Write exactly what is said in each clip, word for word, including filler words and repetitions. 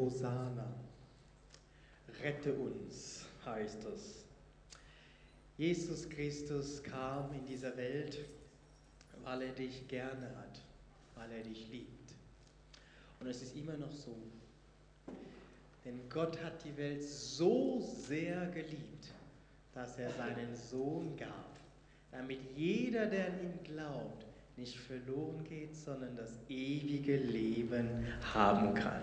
Hosanna. Rette uns, heißt es. Jesus Christus kam in dieser Welt, weil er dich gerne hat, weil er dich liebt. Und es ist immer noch so. Denn Gott hat die Welt so sehr geliebt, dass er seinen Sohn gab, damit jeder, der an ihn glaubt, nicht verloren geht, sondern das ewige Leben haben kann.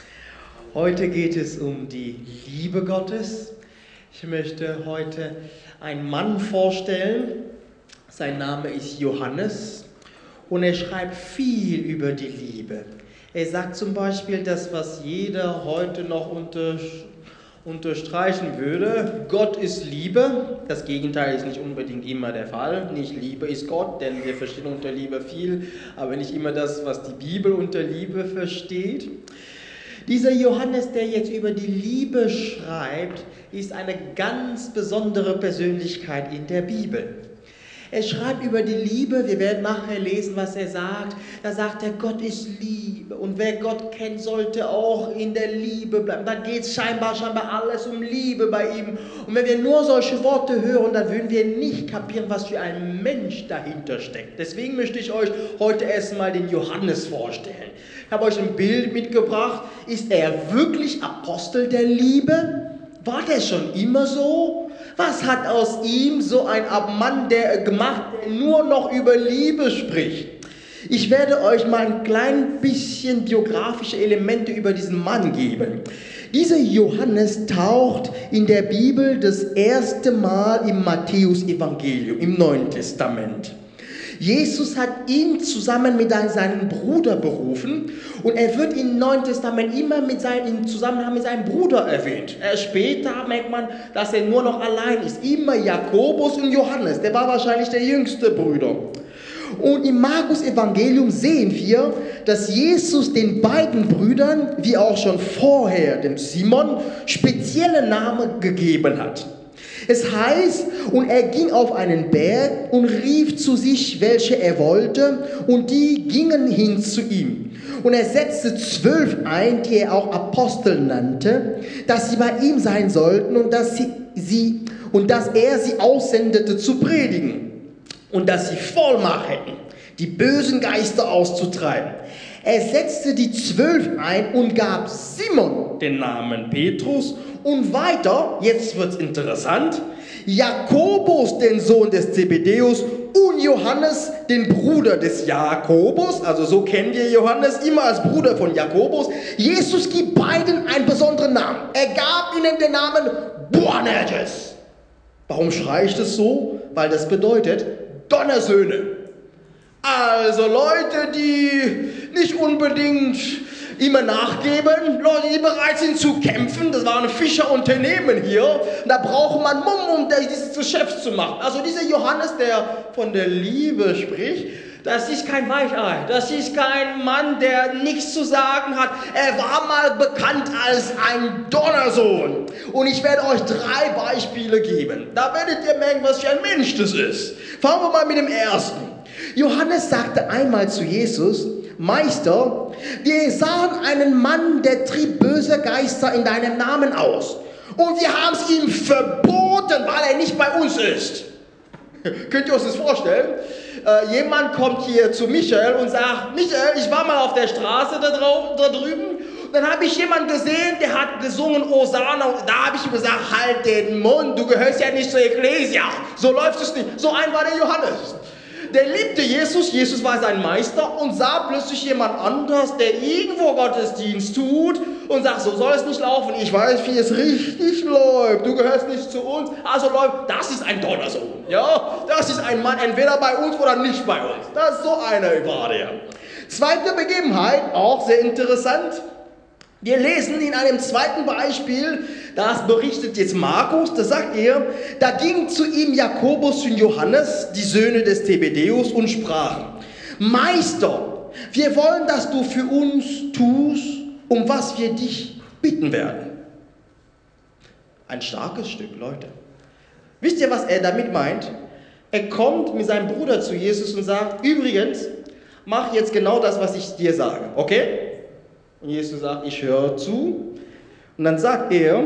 Heute geht es um die Liebe Gottes. Ich möchte heute einen Mann vorstellen. Sein Name ist Johannes und er schreibt viel über die Liebe. Er sagt zum Beispiel das, was jeder heute noch unter, unterstreichen würde. Gott ist Liebe. Das Gegenteil ist nicht unbedingt immer der Fall. Nicht Liebe ist Gott, denn wir verstehen unter Liebe viel, aber nicht immer das, was die Bibel unter Liebe versteht. Dieser Johannes, der jetzt über die Liebe schreibt, ist eine ganz besondere Persönlichkeit in der Bibel. Er schreibt über die Liebe, wir werden nachher lesen, was er sagt. Da sagt er, Gott ist Liebe und wer Gott kennt, sollte auch in der Liebe bleiben. Da geht es scheinbar, scheinbar alles um Liebe bei ihm. Und wenn wir nur solche Worte hören, dann würden wir nicht kapieren, was für ein Mensch dahinter steckt. Deswegen möchte ich euch heute erstmal den Johannes vorstellen. Ich habe euch ein Bild mitgebracht. Ist er wirklich Apostel der Liebe? War der schon immer so? Was hat aus ihm so ein Mann der gemacht, der nur noch über Liebe spricht? Ich werde euch mal ein klein bisschen biografische Elemente über diesen Mann geben. Dieser Johannes taucht in der Bibel das erste Mal im Matthäus-Evangelium, im Neuen Testament. Jesus hat ihn zusammen mit seinem Bruder berufen und er wird im Neuen Testament immer mit seinem, im Zusammenhang mit seinem Bruder erwähnt. Erst später merkt man, dass er nur noch allein ist. Immer Jakobus und Johannes, der war wahrscheinlich der jüngste Bruder. Und im Markus-Evangelium sehen wir, dass Jesus den beiden Brüdern, wie auch schon vorher dem Simon, spezielle Namen gegeben hat. Es heißt, und er ging auf einen Berg und rief zu sich, welche er wollte, und die gingen hin zu ihm. Und er setzte zwölf ein, die er auch Apostel nannte, dass sie bei ihm sein sollten und dass, sie, sie, und dass er sie aussendete zu predigen und dass sie Vollmacht hätten, die bösen Geister auszutreiben. Er setzte die zwölf ein und gab Simon den Namen Petrus und weiter, jetzt wird es interessant, Jakobus, den Sohn des Zebedäus, und Johannes, den Bruder des Jakobus, also so kennen wir Johannes immer als Bruder von Jakobus. Jesus gibt beiden einen besonderen Namen. Er gab ihnen den Namen Boanerges. Warum schreie ich das so? Weil das bedeutet Donnersöhne. Also Leute, die nicht unbedingt immer nachgeben, Leute, die bereit sind zu kämpfen. Das war ein Fischerunternehmen hier. Da braucht man Mumm, um dieses Geschäft zu machen. Also dieser Johannes, der von der Liebe spricht, das ist kein Weichei. Das ist kein Mann, der nichts zu sagen hat. Er war mal bekannt als ein Donnersohn. Und ich werde euch drei Beispiele geben. Da werdet ihr merken, was für ein Mensch das ist. Fangen wir mal mit dem ersten. Johannes sagte einmal zu Jesus, Meister, wir sahen einen Mann, der trieb böse Geister in deinem Namen aus. Und wir haben es ihm verboten, weil er nicht bei uns ist. Könnt ihr euch das vorstellen? Äh, jemand kommt hier zu Michael und sagt, Michael, ich war mal auf der Straße da, drauf, da drüben. Und dann habe ich jemanden gesehen, der hat gesungen Hosanna. Und da habe ich ihm gesagt, halt den Mund, du gehörst ja nicht zur Ekklesia. So läuft es nicht. So ein war der Johannes. Der liebte Jesus, Jesus war sein Meister und sah plötzlich jemand anders, der irgendwo Gottesdienst tut und sagt, so soll es nicht laufen. Ich weiß, wie es richtig läuft. Du gehörst nicht zu uns. Also läuft, das ist ein Donnersohn. Ja, das ist ein Mann, entweder bei uns oder nicht bei uns. Das ist so einer war der. Zweite Begebenheit, auch sehr interessant. Wir lesen in einem zweiten Beispiel, das berichtet jetzt Markus, da sagt er, da ging zu ihm Jakobus und Johannes, die Söhne des Zebedäus, und sprachen, Meister, wir wollen, dass du für uns tust, um was wir dich bitten werden. Ein starkes Stück, Leute. Wisst ihr, was er damit meint? Er kommt mit seinem Bruder zu Jesus und sagt, übrigens, mach jetzt genau das, was ich dir sage, okay? Und Jesus sagt, ich höre zu. Und dann sagt er,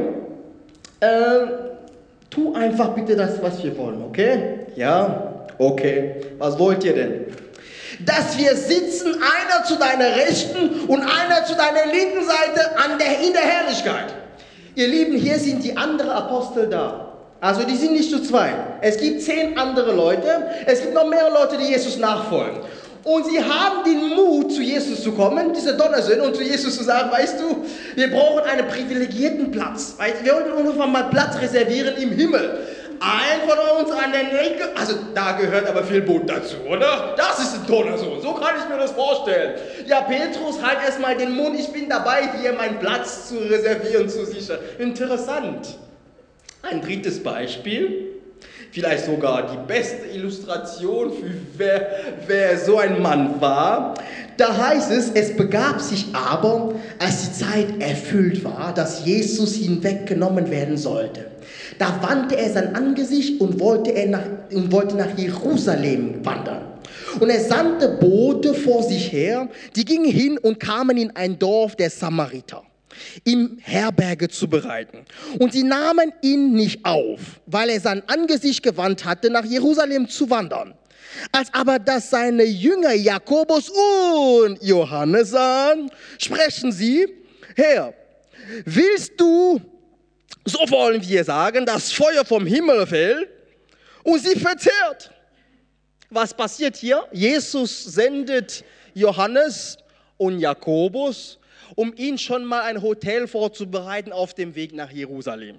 äh, tu einfach bitte das, was wir wollen, okay? Ja, okay. Was wollt ihr denn? Dass wir sitzen, einer zu deiner Rechten und einer zu deiner linken Seite an der, in der Herrlichkeit. Ihr Lieben, hier sind die anderen Apostel da. Also die sind nicht zu zweit. Es gibt zehn andere Leute. Es gibt noch mehrere Leute, die Jesus nachfolgen. Und sie haben den Mut, zu Jesus zu kommen, diese Donnersöhne, und zu Jesus zu sagen, weißt du, wir brauchen einen privilegierten Platz. Wir wollten uns mal Platz reservieren im Himmel. Ein von uns an der Linke, also da gehört aber viel Mut dazu, oder? Das ist ein Donnersohn, so kann ich mir das vorstellen. Ja, Petrus, halt erstmal den Mund, ich bin dabei, hier meinen Platz zu reservieren, zu sichern. Interessant. Ein drittes Beispiel, vielleicht sogar die beste Illustration für wer, wer so ein Mann war. Da heißt es, es begab sich aber, als die Zeit erfüllt war, dass Jesus hinweggenommen werden sollte. Da wandte er sein Angesicht und wollte, er nach, und wollte nach Jerusalem wandern. Und er sandte Bote vor sich her, die gingen hin und kamen in ein Dorf der Samariter, ihm Herberge zu bereiten. Und sie nahmen ihn nicht auf, weil er sein Angesicht gewandt hatte, nach Jerusalem zu wandern. Als aber das seine Jünger Jakobus und Johannes sahen, sprechen sie, Herr, willst du, so wollen wir sagen, das Feuer vom Himmel fällt und sie verzehrt? Was passiert hier? Jesus sendet Johannes und Jakobus, um ihnen schon mal ein Hotel vorzubereiten auf dem Weg nach Jerusalem.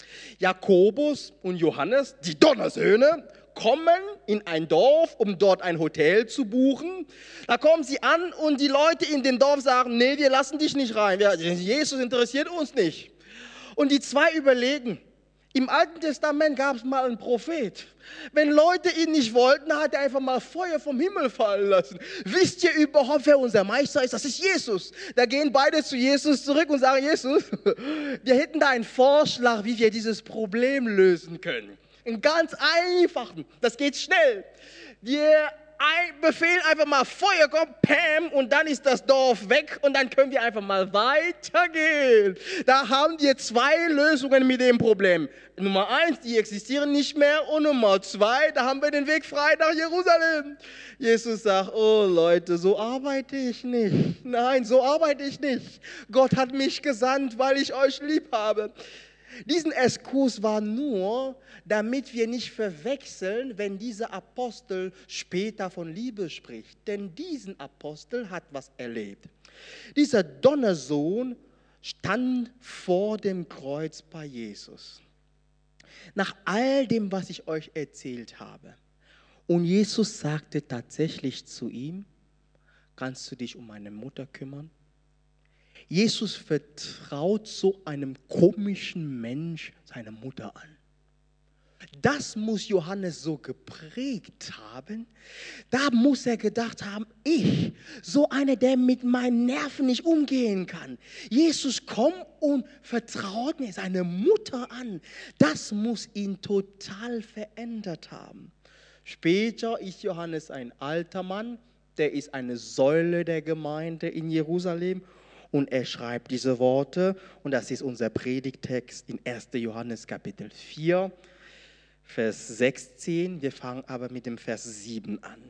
Jakobus und Johannes, die Donnersöhne, kommen in ein Dorf, um dort ein Hotel zu buchen. Da kommen sie an und die Leute in dem Dorf sagen, nee, wir lassen dich nicht rein. Jesus interessiert uns nicht. Und die zwei überlegen, im Alten Testament gab es mal einen Prophet. Wenn Leute ihn nicht wollten, hat er einfach mal Feuer vom Himmel fallen lassen. Wisst ihr überhaupt, wer unser Meister ist? Das ist Jesus. Da gehen beide zu Jesus zurück und sagen, Jesus, wir hätten da einen Vorschlag, wie wir dieses Problem lösen können. Einen ganz einfachen, das geht schnell. Wir befehlen einfach mal Feuer, kommt, Pam, und dann ist das Dorf weg und dann können wir einfach mal weitergehen. Da haben wir zwei Lösungen mit dem Problem. Nummer eins, die existieren nicht mehr, und Nummer zwei, da haben wir den Weg frei nach Jerusalem. Jesus sagt, oh Leute, so arbeite ich nicht. Nein, so arbeite ich nicht. Gott hat mich gesandt, weil ich euch lieb habe. Diesen Exkurs war nur, damit wir nicht verwechseln, wenn dieser Apostel später von Liebe spricht. Denn diesen Apostel hat was erlebt. Dieser Donnersohn stand vor dem Kreuz bei Jesus. Nach all dem, was ich euch erzählt habe. Und Jesus sagte tatsächlich zu ihm, kannst du dich um meine Mutter kümmern? Jesus vertraut so einem komischen Mensch seine Mutter an. Das muss Johannes so geprägt haben. Da muss er gedacht haben, ich, so einer, der mit meinen Nerven nicht umgehen kann. Jesus kommt und vertraut mir seine Mutter an. Das muss ihn total verändert haben. Später ist Johannes ein alter Mann, der ist eine Säule der Gemeinde in Jerusalem. Und er schreibt diese Worte, und das ist unser Predigtext in erster Johannes Kapitel vier, Vers sechzehn. Wir fangen aber mit dem Vers sieben an.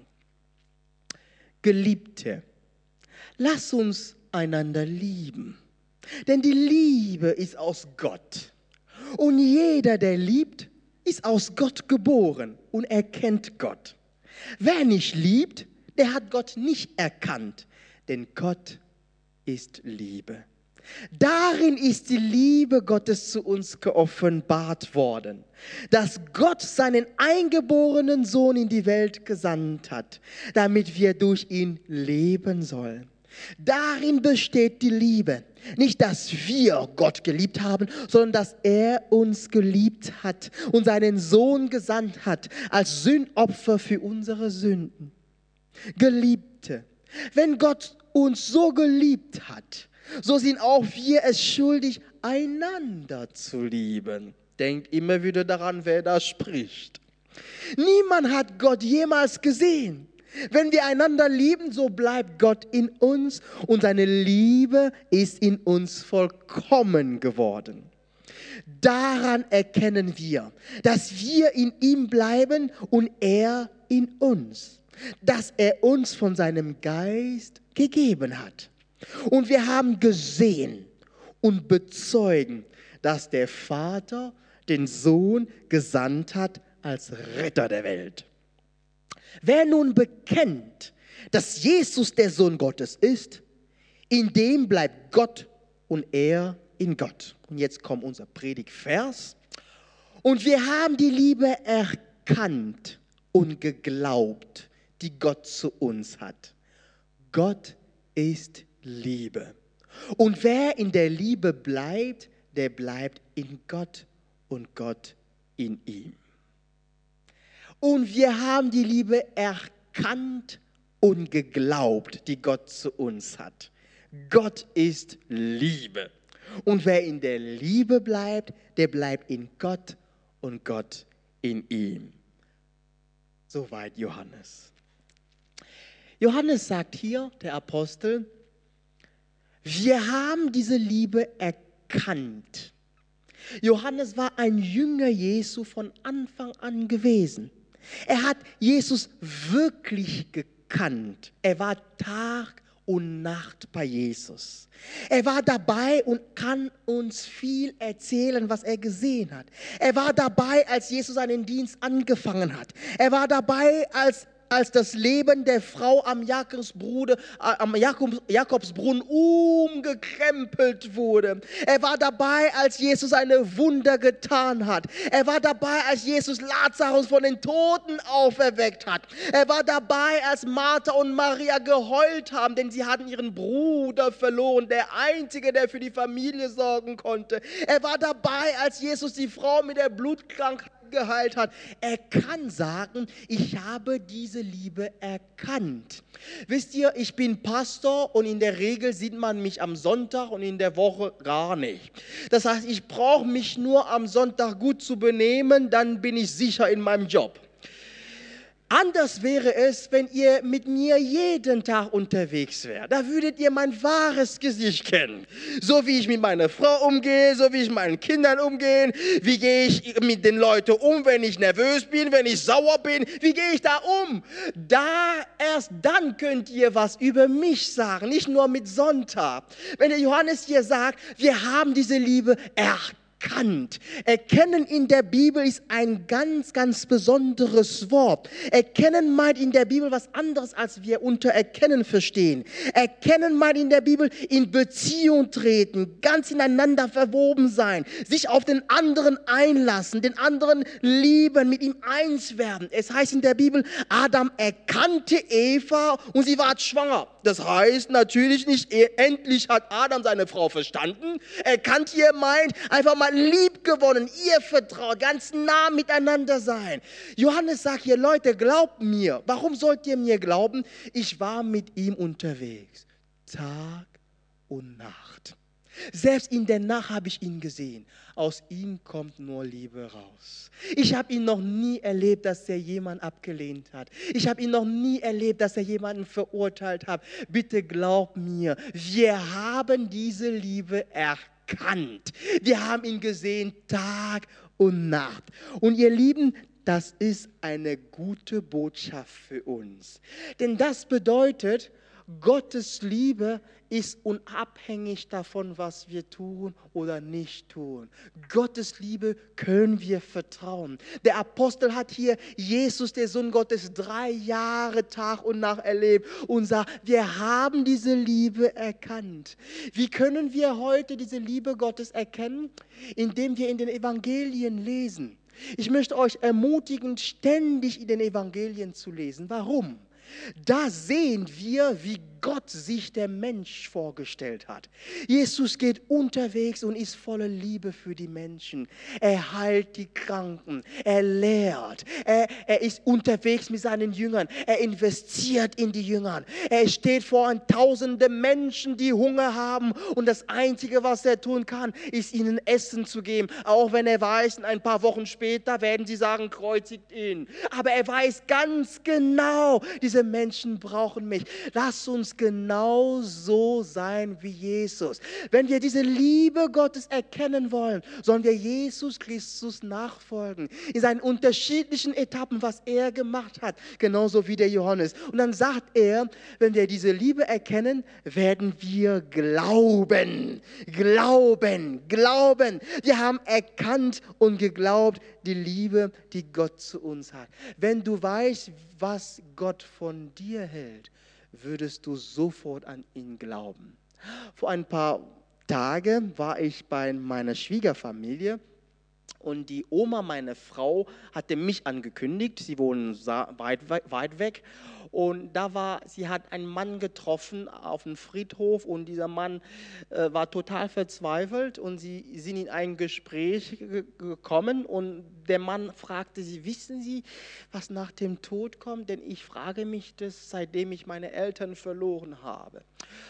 Geliebte, lass uns einander lieben, denn die Liebe ist aus Gott. Und jeder, der liebt, ist aus Gott geboren und erkennt Gott. Wer nicht liebt, der hat Gott nicht erkannt, denn Gott ist Liebe. Darin ist die Liebe Gottes zu uns geoffenbart worden, dass Gott seinen eingeborenen Sohn in die Welt gesandt hat, damit wir durch ihn leben sollen. Darin besteht die Liebe. Nicht, dass wir Gott geliebt haben, sondern dass er uns geliebt hat und seinen Sohn gesandt hat als Sündopfer für unsere Sünden. Geliebte, wenn Gott uns so geliebt hat, so sind auch wir es schuldig, einander zu lieben. Denkt immer wieder daran, wer da spricht. Niemand hat Gott jemals gesehen. Wenn wir einander lieben, so bleibt Gott in uns und seine Liebe ist in uns vollkommen geworden. Daran erkennen wir, dass wir in ihm bleiben und er in uns, dass er uns von seinem Geist gegeben hat. Und wir haben gesehen und bezeugen, dass der Vater den Sohn gesandt hat als Retter der Welt. Wer nun bekennt, dass Jesus der Sohn Gottes ist, in dem bleibt Gott und er in Gott. Und jetzt kommt unser Predigtvers. Und wir haben die Liebe erkannt und geglaubt, die Gott zu uns hat. Gott ist Liebe. Und wer in der Liebe bleibt, der bleibt in Gott und Gott in ihm. Und wir haben die Liebe erkannt und geglaubt, die Gott zu uns hat. Gott ist Liebe. Und wer in der Liebe bleibt, der bleibt in Gott und Gott in ihm. Soweit Johannes. Johannes sagt hier, der Apostel, wir haben diese Liebe erkannt. Johannes war ein Jünger Jesu von Anfang an gewesen. Er hat Jesus wirklich gekannt. Er war Tag und Nacht bei Jesus. Er war dabei und kann uns viel erzählen, was er gesehen hat. Er war dabei, als Jesus seinen Dienst angefangen hat. Er war dabei, als als das Leben der Frau am Jakobsbruder, am Jakob, Jakobsbrunnen umgekrempelt wurde. Er war dabei, als Jesus eine Wunder getan hat. Er war dabei, als Jesus Lazarus von den Toten auferweckt hat. Er war dabei, als Martha und Maria geheult haben, denn sie hatten ihren Bruder verloren, der Einzige, der für die Familie sorgen konnte. Er war dabei, als Jesus die Frau mit der Blutkrankheit geheilt hat. Er kann sagen, ich habe diese Liebe erkannt. Wisst ihr, ich bin Pastor und in der Regel sieht man mich am Sonntag und in der Woche gar nicht. Das heißt, ich brauche mich nur am Sonntag gut zu benehmen, dann bin ich sicher in meinem Job. Anders wäre es, wenn ihr mit mir jeden Tag unterwegs wärt. Da würdet ihr mein wahres Gesicht kennen. So wie ich mit meiner Frau umgehe, so wie ich mit meinen Kindern umgehe. Wie gehe ich mit den Leuten um, wenn ich nervös bin, wenn ich sauer bin. Wie gehe ich da um? Da, erst dann könnt ihr was über mich sagen, nicht nur mit Sonntag. Wenn der Johannes hier sagt, wir haben diese Liebe erkannt. Erkannt. Erkennen in der Bibel ist ein ganz, ganz besonderes Wort. Erkennen meint in der Bibel was anderes, als wir unter Erkennen verstehen. Erkennen meint in der Bibel in Beziehung treten, ganz ineinander verwoben sein, sich auf den anderen einlassen, den anderen lieben, mit ihm eins werden. Es heißt in der Bibel, Adam erkannte Eva und sie ward schwanger. Das heißt natürlich nicht, endlich hat Adam seine Frau verstanden. Erkannt hier meint einfach mal lieb gewonnen, ihr vertraut, ganz nah miteinander sein. Johannes sagt hier, Leute, glaubt mir. Warum sollt ihr mir glauben? Ich war mit ihm unterwegs, Tag und Nacht. Selbst in der Nacht habe ich ihn gesehen. Aus ihm kommt nur Liebe raus. Ich habe ihn noch nie erlebt, dass er jemanden abgelehnt hat. Ich habe ihn noch nie erlebt, dass er jemanden verurteilt hat. Bitte glaubt mir, wir haben diese Liebe erkannt. Wir haben ihn gesehen Tag und Nacht. Und ihr Lieben, das ist eine gute Botschaft für uns. Denn das bedeutet, Gottes Liebe ist unabhängig davon, was wir tun oder nicht tun. Gottes Liebe können wir vertrauen. Der Apostel hat hier Jesus, der Sohn Gottes, drei Jahre Tag und Nacht erlebt und sagt, wir haben diese Liebe erkannt. Wie können wir heute diese Liebe Gottes erkennen? Indem wir in den Evangelien lesen. Ich möchte euch ermutigen, ständig in den Evangelien zu lesen. Warum? Da sehen wir, wie Gott sich der Mensch vorgestellt hat. Jesus geht unterwegs und ist voller Liebe für die Menschen. Er heilt die Kranken, er lehrt, er, er ist unterwegs mit seinen Jüngern, er investiert in die Jünger. Er steht vor tausenden Menschen, die Hunger haben und das Einzige, was er tun kann, ist ihnen Essen zu geben. Auch wenn er weiß, ein paar Wochen später werden sie sagen, kreuzigt ihn. Aber er weiß ganz genau, diese Menschen brauchen mich. Lass uns genau so sein wie Jesus. Wenn wir diese Liebe Gottes erkennen wollen, sollen wir Jesus Christus nachfolgen. In seinen unterschiedlichen Etappen, was er gemacht hat. Genauso wie der Johannes. Und dann sagt er, wenn wir diese Liebe erkennen, werden wir glauben. Glauben, glauben. Wir haben erkannt und geglaubt, die Liebe, die Gott zu uns hat. Wenn du weißt, was Gott von dir hält, würdest du sofort an ihn glauben. Vor ein paar Tagen war ich bei meiner Schwiegerfamilie und die Oma, meine Frau, hatte mich angekündigt. Sie wohnen weit, weit weg. Und da war, sie hat einen Mann getroffen auf dem Friedhof und dieser Mann äh, war total verzweifelt und sie sind in ein Gespräch ge- gekommen und der Mann fragte sie, wissen Sie, was nach dem Tod kommt? Denn ich frage mich das, seitdem ich meine Eltern verloren habe.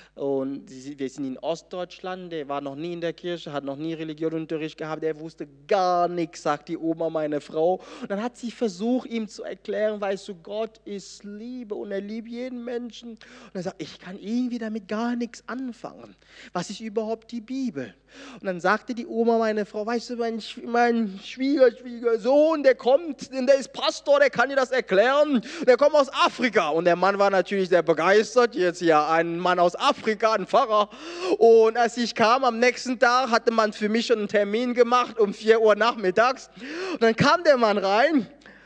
Und wir sind in Ostdeutschland, der war noch nie in der Kirche, hat noch nie Religionsunterricht gehabt, er wusste gar nichts, sagt die Oma, meine Frau. Und dann hat sie versucht, ihm zu erklären, weißt du, Gott ist Liebe und er liebt jeden Menschen. Und er sagt, ich kann irgendwie damit gar nichts anfangen. Was ist überhaupt die Bibel? Und dann sagte die Oma, meine Frau, weißt du, mein, mein Schwieger, Schwiegersohn, der kommt, der ist Pastor, der kann dir das erklären. Und der kommt aus Afrika. Und der Mann war natürlich sehr begeistert, jetzt ja ein Mann aus Afrika, ein Pfarrer. Und als ich kam, am nächsten Tag hatte man für mich schon einen Termin gemacht, um vier Uhr nachmittags. Und dann kam der Mann rein.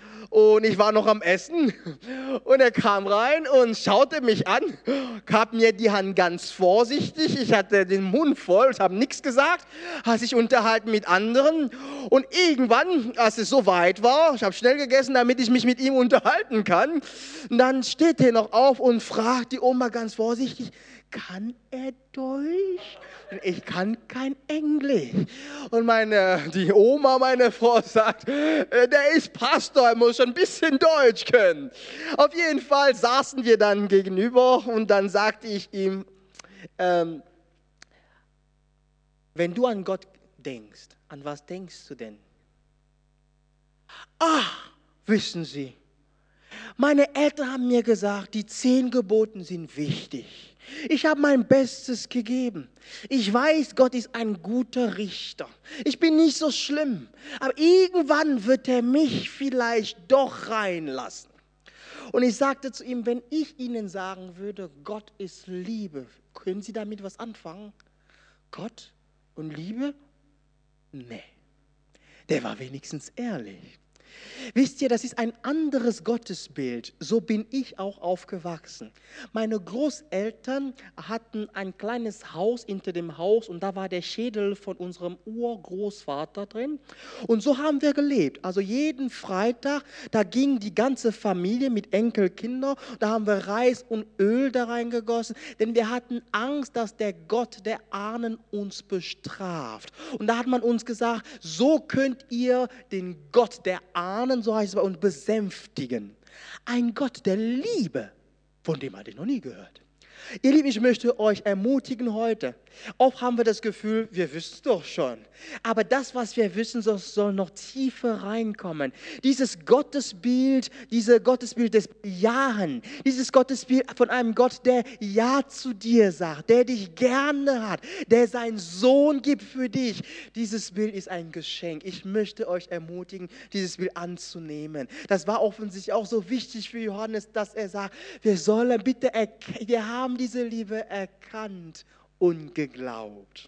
Und ich war noch am Essen und er kam rein und schaute mich an, gab mir die Hand ganz vorsichtig, ich hatte den Mund voll, ich habe nichts gesagt, hat sich unterhalten mit anderen und irgendwann, als es so weit war, ich habe schnell gegessen, damit ich mich mit ihm unterhalten kann, und dann steht er noch auf und fragt die Oma ganz vorsichtig, kann er Deutsch? Ich kann kein Englisch. Und meine, die Oma, meine Frau, sagt, der ist Pastor, er muss schon ein bisschen Deutsch können. Auf jeden Fall saßen wir dann gegenüber und dann sagte ich ihm, ähm, wenn du an Gott denkst, an was denkst du denn? Ach, wissen Sie, meine Eltern haben mir gesagt, die zehn Gebote sind wichtig. Ich habe mein Bestes gegeben. Ich weiß, Gott ist ein guter Richter. Ich bin nicht so schlimm. Aber irgendwann wird er mich vielleicht doch reinlassen. Und ich sagte zu ihm, wenn ich Ihnen sagen würde, Gott ist Liebe, können Sie damit was anfangen? Gott und Liebe? Nee. Der war wenigstens ehrlich. Wisst ihr, das ist ein anderes Gottesbild. So bin ich auch aufgewachsen. Meine Großeltern hatten ein kleines Haus hinter dem Haus und da war der Schädel von unserem Urgroßvater drin. Und so haben wir gelebt. Also jeden Freitag, da ging die ganze Familie mit Enkelkindern, da haben wir Reis und Öl da reingegossen, denn wir hatten Angst, dass der Gott der Ahnen uns bestraft. Und da hat man uns gesagt, so könnt ihr den Gott der Ahnen, so heißt es bei uns, besänftigen. Ein Gott der Liebe, von dem hatte ich noch nie gehört. Ihr Lieben, ich möchte euch ermutigen heute. Oft haben wir das Gefühl, wir wissen es doch schon. Aber das, was wir wissen, soll noch tiefer reinkommen. Dieses Gottesbild, dieses Gottesbild des Jahen, dieses Gottesbild von einem Gott, der Ja zu dir sagt, der dich gerne hat, der seinen Sohn gibt für dich. Dieses Bild ist ein Geschenk. Ich möchte euch ermutigen, dieses Bild anzunehmen. Das war offensichtlich auch so wichtig für Johannes, dass er sagt, wir sollen bitte erkennen, wir haben diese Liebe erkannt und geglaubt.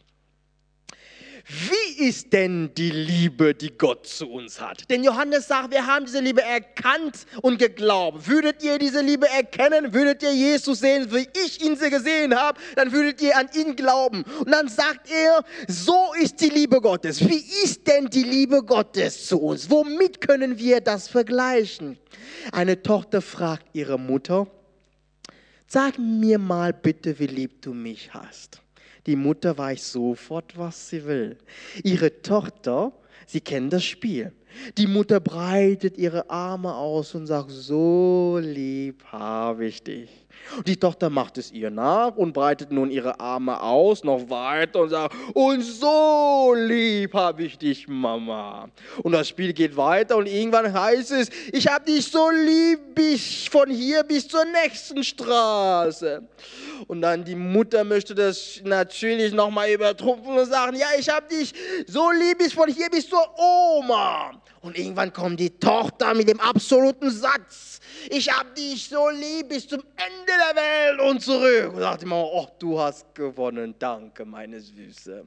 Wie ist denn die Liebe, die Gott zu uns hat? Denn Johannes sagt, wir haben diese Liebe erkannt und geglaubt. Würdet ihr diese Liebe erkennen, würdet ihr Jesus sehen, wie ich ihn gesehen habe, dann würdet ihr an ihn glauben. Und dann sagt er, so ist die Liebe Gottes. Wie ist denn die Liebe Gottes zu uns? Womit können wir das vergleichen? Eine Tochter fragt ihre Mutter, Sag mir mal bitte, wie lieb du mich hast. Die Mutter weiß sofort, was sie will. Ihre Tochter, sie kennt das Spiel. Die Mutter breitet ihre Arme aus und sagt, so lieb habe ich dich. Und die Tochter macht es ihr nach und breitet nun ihre Arme aus, noch weiter und sagt, und so lieb habe ich dich, Mama. Und das Spiel geht weiter und irgendwann heißt es, ich habe dich so lieb bis von hier bis zur nächsten Straße. Und dann die Mutter möchte das natürlich nochmal übertrumpfen und sagen, ja, ich habe dich so lieb bis von hier bis zur Oma. Und irgendwann kommt die Tochter mit dem absoluten Satz, ich habe dich so lieb bis zum Ende der Welt und zurück. Und sagt die Mama, oh, du hast gewonnen, danke, meine Süße.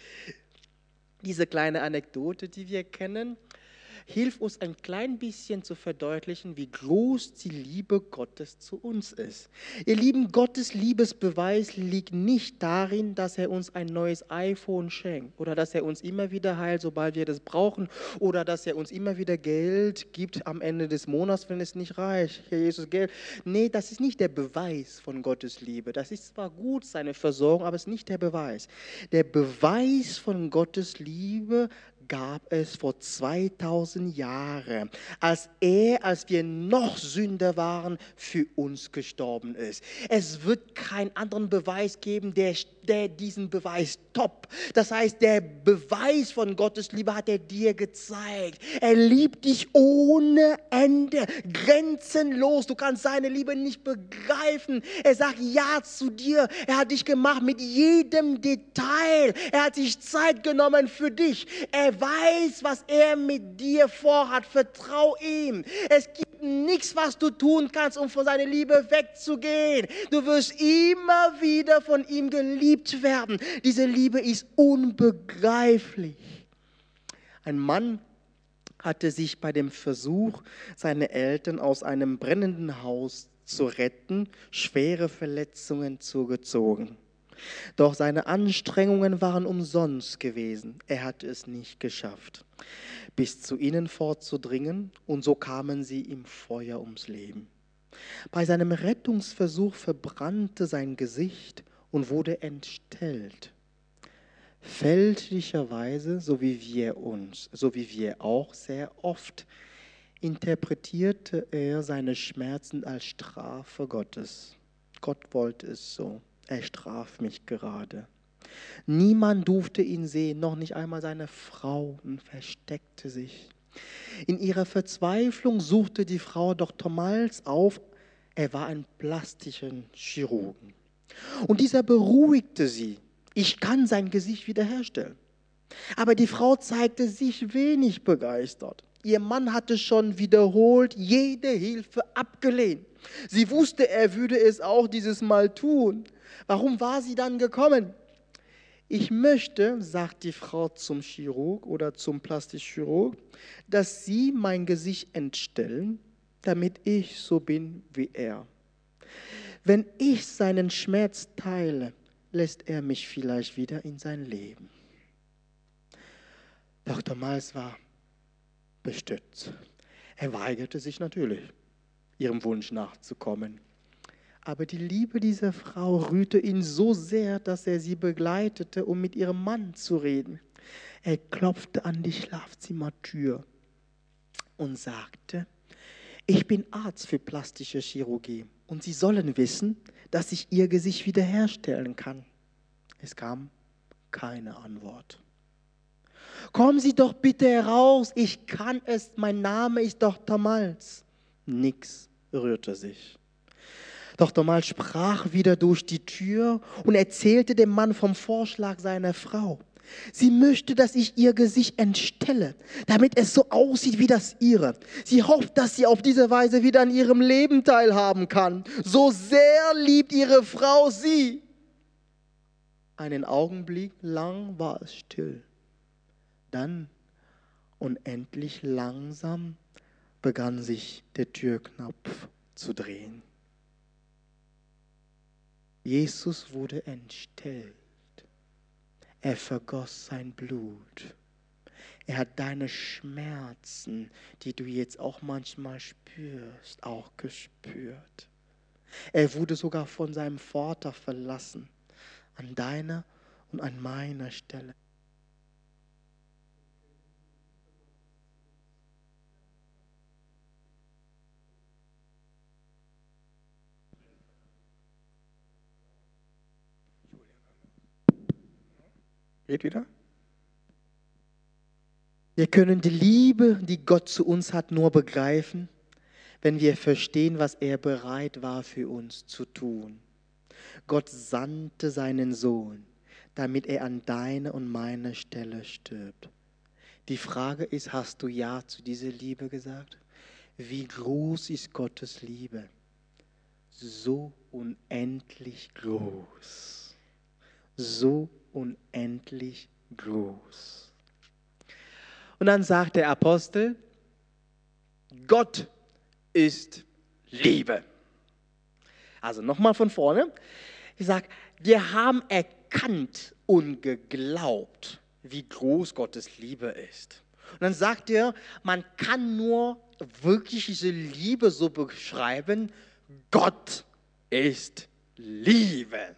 Diese kleine Anekdote, die wir kennen, hilft uns ein klein bisschen zu verdeutlichen, wie groß die Liebe Gottes zu uns ist. Ihr Lieben, Gottes Liebesbeweis liegt nicht darin, dass er uns ein neues iPhone schenkt oder dass er uns immer wieder heilt, sobald wir das brauchen oder dass er uns immer wieder Geld gibt am Ende des Monats, wenn es nicht reicht. Herr Jesus, Geld. Nee, das ist nicht der Beweis von Gottes Liebe. Das ist zwar gut, seine Versorgung, aber es ist nicht der Beweis. Der Beweis von Gottes Liebe gab es vor zweitausend Jahren, als er, als wir noch Sünder waren, für uns gestorben ist. Es wird keinen anderen Beweis geben, der, der diesen Beweis toppt. Das heißt, der Beweis von Gottes Liebe hat er dir gezeigt. Er liebt dich ohne Ende, grenzenlos. Du kannst seine Liebe nicht begreifen. Er sagt Ja zu dir. Er hat dich gemacht mit jedem Detail. Er hat sich Zeit genommen für dich. Er weiß, was er mit dir vorhat. Vertrau ihm. Es gibt nichts, was du tun kannst, um von seiner Liebe wegzugehen. Du wirst immer wieder von ihm geliebt werden. Diese Liebe ist unbegreiflich. Ein Mann hatte sich bei dem Versuch, seine Eltern aus einem brennenden Haus zu retten, schwere Verletzungen zugezogen. Doch seine Anstrengungen waren umsonst gewesen. Er hatte es nicht geschafft, bis zu ihnen vorzudringen, und so kamen sie im Feuer ums Leben. Bei seinem Rettungsversuch verbrannte sein Gesicht und wurde entstellt. Fälschlicherweise, so wie wir uns, so wie wir auch sehr oft, interpretierte er seine Schmerzen als Strafe Gottes. Gott wollte es so. Er straft mich gerade. Niemand durfte ihn sehen, noch nicht einmal seine Frau, und versteckte sich. In ihrer Verzweiflung suchte die Frau Doktor Miles auf. Er war ein plastischer Chirurgen. Und dieser beruhigte sie. Ich kann sein Gesicht wiederherstellen. Aber die Frau zeigte sich wenig begeistert. Ihr Mann hatte schon wiederholt jede Hilfe abgelehnt. Sie wusste, er würde es auch dieses Mal tun. Warum war sie dann gekommen? Ich möchte, sagt die Frau zum Chirurg oder zum Plastikchirurg, dass Sie mein Gesicht entstellen, damit ich so bin wie er. Wenn ich seinen Schmerz teile, lässt er mich vielleicht wieder in sein Leben. Doktor Miles war bestürzt. Er weigerte sich natürlich, ihrem Wunsch nachzukommen. Aber die Liebe dieser Frau rührte ihn so sehr, dass er sie begleitete, um mit ihrem Mann zu reden. Er klopfte an die Schlafzimmertür und sagte, ich bin Arzt für plastische Chirurgie und Sie sollen wissen, dass ich Ihr Gesicht wiederherstellen kann. Es kam keine Antwort. Kommen Sie doch bitte heraus, ich kann es, mein Name ist Doktor Miles. Nix rührte sich. Doktor Miles sprach wieder durch die Tür und erzählte dem Mann vom Vorschlag seiner Frau. Sie möchte, dass ich ihr Gesicht entstelle, damit es so aussieht wie das ihre. Sie hofft, dass sie auf diese Weise wieder an ihrem Leben teilhaben kann. So sehr liebt ihre Frau sie. Einen Augenblick lang war es still. Dann, unendlich langsam, begann sich der Türknopf zu drehen. Jesus wurde entstellt. Er vergoss sein Blut. Er hat deine Schmerzen, die du jetzt auch manchmal spürst, auch gespürt. Er wurde sogar von seinem Vater verlassen, an deiner und an meiner Stelle. Geht wieder? Wir können die Liebe, die Gott zu uns hat, nur begreifen, wenn wir verstehen, was er bereit war für uns zu tun. Gott sandte seinen Sohn, damit er an deiner und meiner Stelle stirbt. Die Frage ist, hast du Ja zu dieser Liebe gesagt? Wie groß ist Gottes Liebe? So unendlich groß. So unendlich groß. Und dann sagt der Apostel, Gott ist Liebe. Also nochmal von vorne. Ich sage, wir haben erkannt und geglaubt, wie groß Gottes Liebe ist. Und dann sagt er, man kann nur wirklich diese Liebe so beschreiben, Gott ist Liebe.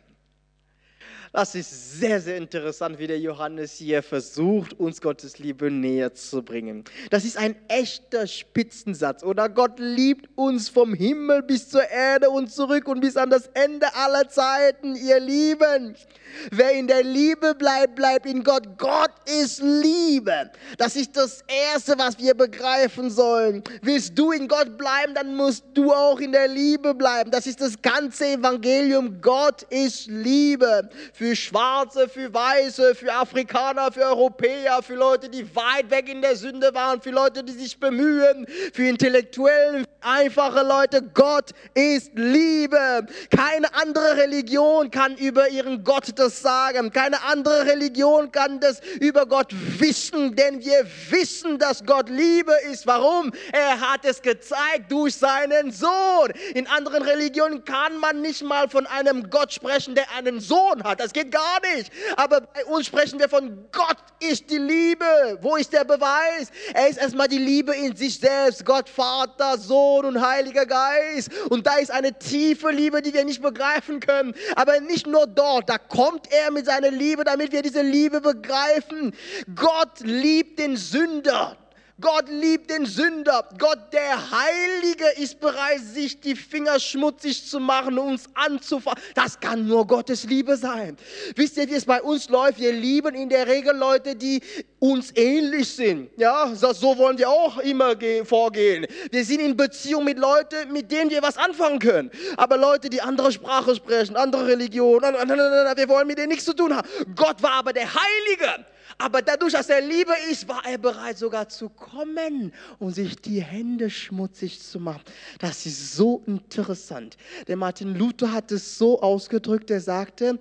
Das ist sehr, sehr interessant, wie der Johannes hier versucht, uns Gottes Liebe näher zu bringen. Das ist ein echter Spitzensatz, oder? Gott liebt uns vom Himmel bis zur Erde und zurück und bis an das Ende aller Zeiten, ihr Lieben. Wer in der Liebe bleibt, bleibt in Gott. Gott ist Liebe. Das ist das Erste, was wir begreifen sollen. Willst du in Gott bleiben, dann musst du auch in der Liebe bleiben. Das ist das ganze Evangelium. Gott ist Liebe. Für Schwarze, für Weiße, für Afrikaner, für Europäer, für Leute, die weit weg in der Sünde waren, für Leute, die sich bemühen, für Intellektuelle, einfache Leute. Gott ist Liebe. Keine andere Religion kann über ihren Gott das sagen. Keine andere Religion kann das über Gott wissen, denn wir wissen, dass Gott Liebe ist. Warum? Er hat es gezeigt durch seinen Sohn. In anderen Religionen kann man nicht mal von einem Gott sprechen, der einen Sohn hat. Das geht gar nicht. Aber bei uns sprechen wir von Gott ist die Liebe. Wo ist der Beweis? Er ist erstmal die Liebe in sich selbst. Gott, Vater, Sohn und Heiliger Geist. Und da ist eine tiefe Liebe, die wir nicht begreifen können. Aber nicht nur dort. Da kommt er mit seiner Liebe, damit wir diese Liebe begreifen. Gott liebt den Sünder. Gott liebt den Sünder. Gott, der Heilige, ist bereit, sich die Finger schmutzig zu machen und uns anzufassen. Das kann nur Gottes Liebe sein. Wisst ihr, wie es bei uns läuft? Wir lieben in der Regel Leute, die uns ähnlich sind. Ja, so wollen wir auch immer vorgehen. Wir sind in Beziehung mit Leuten, mit denen wir was anfangen können. Aber Leute, die andere Sprache sprechen, andere Religion, wir wollen mit denen nichts zu tun haben. Gott war aber der Heilige. Aber dadurch, dass er Liebe ist, war er bereit sogar zu kommen und sich die Hände schmutzig zu machen. Das ist so interessant. Der Martin Luther hat es so ausgedrückt, er sagte,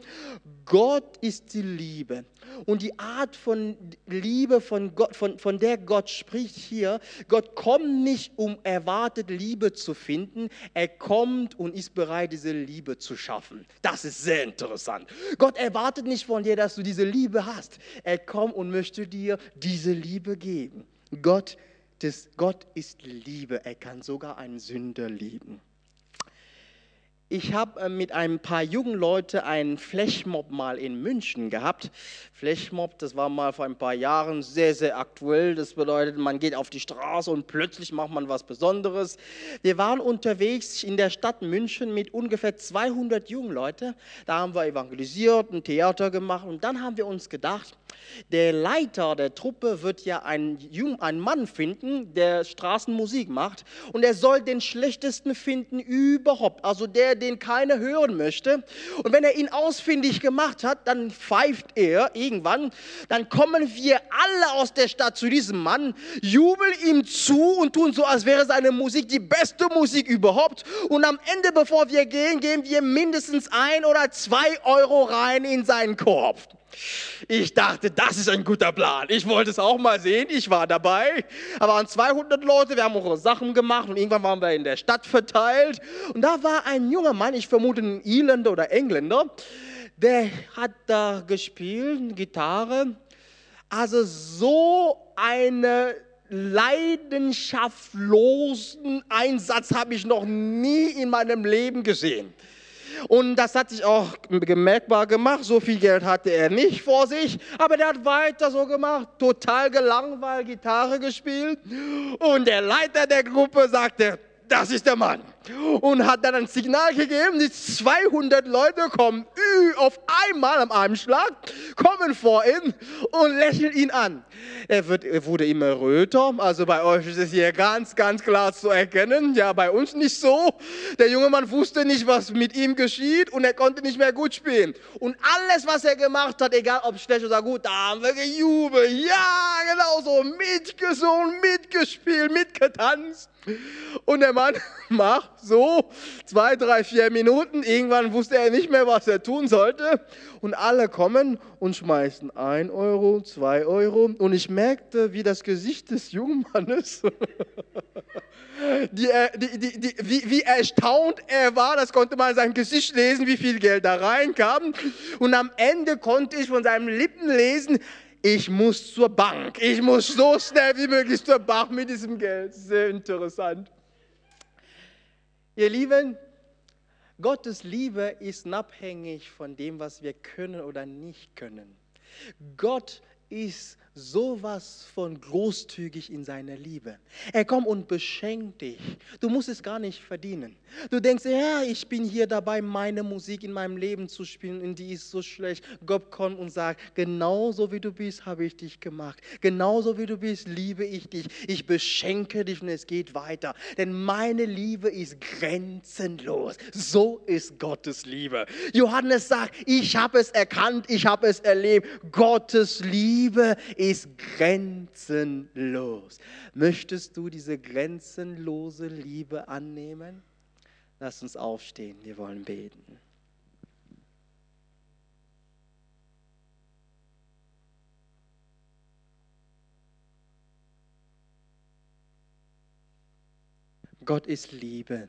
Gott ist die Liebe. Und die Art von Liebe, von, Gott, von, von der Gott spricht hier, Gott kommt nicht, um erwartet Liebe zu finden, er kommt und ist bereit, diese Liebe zu schaffen. Das ist sehr interessant. Gott erwartet nicht von dir, dass du diese Liebe hast. Er kommt und möchte dir diese Liebe geben. Gott, das, Gott ist Liebe, er kann sogar einen Sünder lieben. Ich habe mit ein paar jungen Leuten einen Flashmob mal in München gehabt. Flashmob, das war mal vor ein paar Jahren sehr, sehr aktuell. Das bedeutet, man geht auf die Straße und plötzlich macht man was Besonderes. Wir waren unterwegs in der Stadt München mit ungefähr zweihundert jungen Leuten. Da haben wir evangelisiert, ein Theater gemacht und dann haben wir uns gedacht, der Leiter der Truppe wird ja einen, Jung, einen Mann finden, der Straßenmusik macht und er soll den schlechtesten finden überhaupt, also der, den keiner hören möchte. Und wenn er ihn ausfindig gemacht hat, dann pfeift er irgendwann, dann kommen wir alle aus der Stadt zu diesem Mann, jubeln ihm zu und tun so, als wäre seine Musik die beste Musik überhaupt. Und am Ende, bevor wir gehen, geben wir mindestens ein oder zwei Euro rein in seinen Korb. Ich dachte, das ist ein guter Plan. Ich wollte es auch mal sehen, ich war dabei. Da waren zweihundert Leute, wir haben unsere Sachen gemacht und irgendwann waren wir in der Stadt verteilt. Und da war ein junger Mann, ich vermute ein Irländer oder Engländer, der hat da gespielt, Gitarre. Also so eine leidenschaftlosen Einsatz habe ich noch nie in meinem Leben gesehen. Und das hat sich auch bemerkbar gemacht. So viel Geld hatte er nicht vor sich, aber der hat weiter so gemacht, total gelangweilt, Gitarre gespielt. Und der Leiter der Gruppe sagte, das ist der Mann. Und hat dann ein Signal gegeben, die zweihundert Leute kommen auf einmal am einem Schlag, kommen vor ihn und lächeln ihn an. Er, wird, er wurde immer röter, also bei euch ist es hier ganz, ganz klar zu erkennen. Ja, bei uns nicht so. Der junge Mann wusste nicht, was mit ihm geschieht und er konnte nicht mehr gut spielen. Und alles, was er gemacht hat, egal ob schlecht oder gut, da haben wir gejubelt. Ja, genau so, mitgesungen, mitgespielt, mitgetanzt. Und der Mann macht so zwei, drei, vier Minuten. Irgendwann wusste er nicht mehr, was er tun sollte. Und alle kommen und schmeißen ein Euro, zwei Euro. Und ich merkte, wie das Gesicht des jungen Mannes, die, die, die, die, wie, wie erstaunt er war. Das konnte man in seinem Gesicht lesen, wie viel Geld da reinkam. Und am Ende konnte ich von seinen Lippen lesen, ich muss zur Bank. Ich muss so schnell wie möglich zur Bank mit diesem Geld. Sehr interessant. Ihr Lieben, Gottes Liebe ist unabhängig von dem, was wir können oder nicht können. Gott ist sowas von großzügig in seiner Liebe. Er kommt und beschenkt dich. Du musst es gar nicht verdienen. Du denkst, ja, ich bin hier dabei, meine Musik in meinem Leben zu spielen und die ist so schlecht. Gott kommt und sagt, genauso wie du bist, habe ich dich gemacht. Genauso wie du bist, liebe ich dich. Ich beschenke dich und es geht weiter. Denn meine Liebe ist grenzenlos. So ist Gottes Liebe. Johannes sagt, ich habe es erkannt, ich habe es erlebt. Gottes Liebe ist grenzenlos. Möchtest du diese grenzenlose Liebe annehmen? Lass uns aufstehen, wir wollen beten. Gott ist Liebe.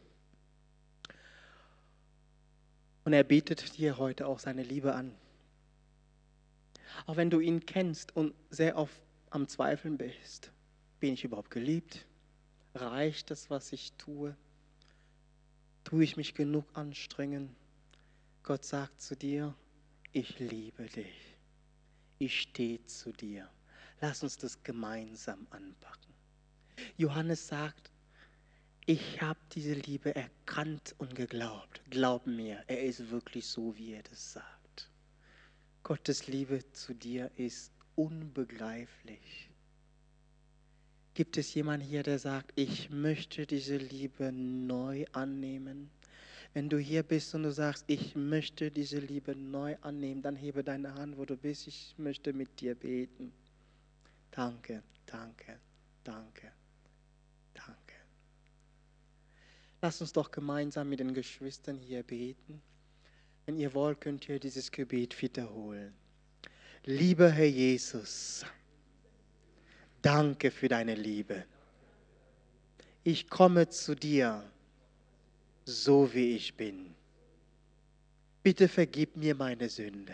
Und er bietet dir heute auch seine Liebe an. Auch wenn du ihn kennst und sehr oft am Zweifeln bist. Bin ich überhaupt geliebt? Reicht das, was ich tue? Tue ich mich genug anstrengen? Gott sagt zu dir, ich liebe dich. Ich stehe zu dir. Lass uns das gemeinsam anpacken. Johannes sagt, ich habe diese Liebe erkannt und geglaubt. Glaub mir, er ist wirklich so, wie er das sagt. Gottes Liebe zu dir ist unbegreiflich. Gibt es jemanden hier, der sagt, ich möchte diese Liebe neu annehmen? Wenn du hier bist und du sagst, ich möchte diese Liebe neu annehmen, dann hebe deine Hand, wo du bist. Ich möchte mit dir beten. Danke, danke, danke, danke. Lass uns doch gemeinsam mit den Geschwistern hier beten. Wenn ihr wollt, könnt ihr dieses Gebet wiederholen. Lieber Herr Jesus, danke für deine Liebe. Ich komme zu dir, so wie ich bin. Bitte vergib mir meine Sünde.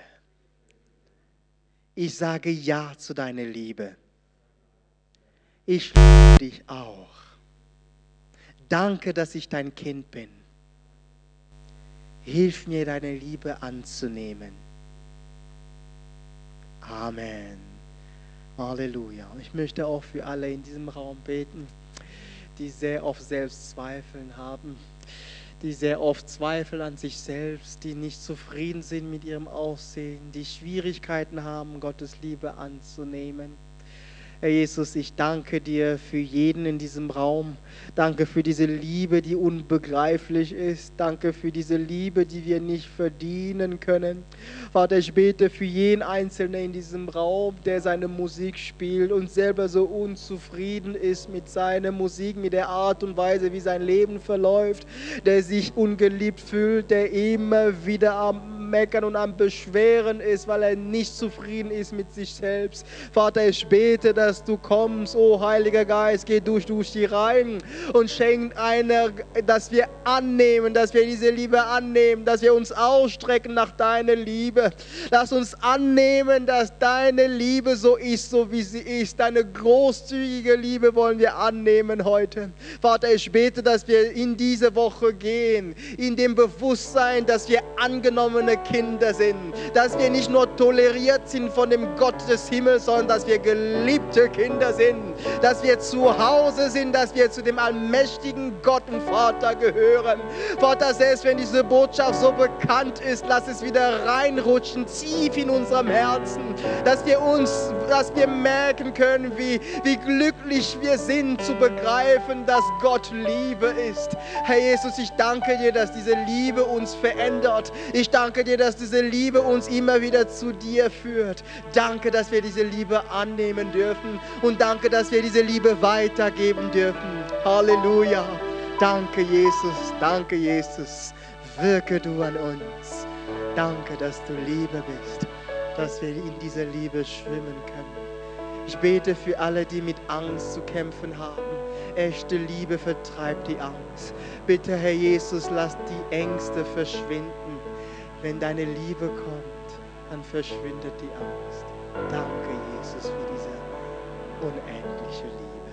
Ich sage Ja zu deiner Liebe. Ich liebe dich auch. Danke, dass ich dein Kind bin. Hilf mir, deine Liebe anzunehmen. Amen. Halleluja. Ich möchte auch für alle in diesem Raum beten, die sehr oft Selbstzweifeln haben, die sehr oft Zweifel an sich selbst, die nicht zufrieden sind mit ihrem Aussehen, die Schwierigkeiten haben, Gottes Liebe anzunehmen. Herr Jesus, ich danke dir für jeden in diesem Raum. Danke für diese Liebe, die unbegreiflich ist. Danke für diese Liebe, die wir nicht verdienen können. Vater, ich bete für jeden Einzelnen in diesem Raum, der seine Musik spielt und selber so unzufrieden ist mit seiner Musik, mit der Art und Weise, wie sein Leben verläuft, der sich ungeliebt fühlt, der immer wieder am am Meckern und am Beschweren ist, weil er nicht zufrieden ist mit sich selbst. Vater, ich bete, dass du kommst, oh Heiliger Geist, geh durch, durch die Reihen und schenk eine, dass wir annehmen, dass wir diese Liebe annehmen, dass wir uns ausstrecken nach deiner Liebe. Lass uns annehmen, dass deine Liebe so ist, so wie sie ist. Deine großzügige Liebe wollen wir annehmen heute. Vater, ich bete, dass wir in diese Woche gehen, in dem Bewusstsein, dass wir angenommene Kinder sind, dass wir nicht nur toleriert sind von dem Gott des Himmels, sondern dass wir geliebte Kinder sind, dass wir zu Hause sind, dass wir zu dem allmächtigen Gott und Vater gehören. Vater, selbst wenn diese Botschaft so bekannt ist, lass es wieder reinrutschen, tief in unserem Herzen, dass wir uns, dass wir merken können, wie, wie glücklich wir sind, zu begreifen, dass Gott Liebe ist. Herr Jesus, ich danke dir, dass diese Liebe uns verändert. Ich danke dir, dass diese Liebe uns immer wieder zu dir führt. Danke, dass wir diese Liebe annehmen dürfen und danke, dass wir diese Liebe weitergeben dürfen. Halleluja. Danke, Jesus. Danke, Jesus. Wirke du an uns. Danke, dass du Liebe bist, dass wir in dieser Liebe schwimmen können. Ich bete für alle, die mit Angst zu kämpfen haben. Echte Liebe vertreibt die Angst. Bitte, Herr Jesus, lass die Ängste verschwinden. Wenn deine Liebe kommt, dann verschwindet die Angst. Danke, Jesus, für diese unendliche Liebe.